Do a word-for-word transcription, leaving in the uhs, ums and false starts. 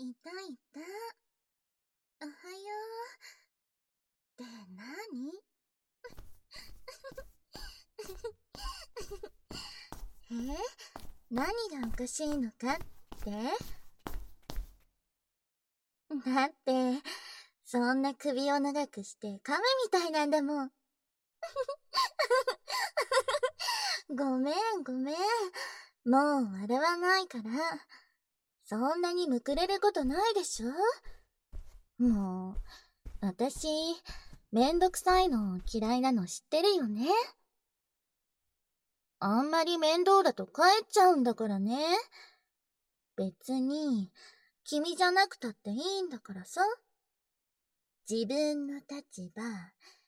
いたいた。おはよう。って何？え？何がおかしいのかって？だって、そんな首を長くして亀みたいなんだもん。ごめんごめん。もう笑わないから。そんなにむくれることないでしょ？もう、私、めんどくさいの嫌いなの知ってるよね？あんまり面倒だと帰っちゃうんだからね。別に、君じゃなくたっていいんだからさ。自分の立場、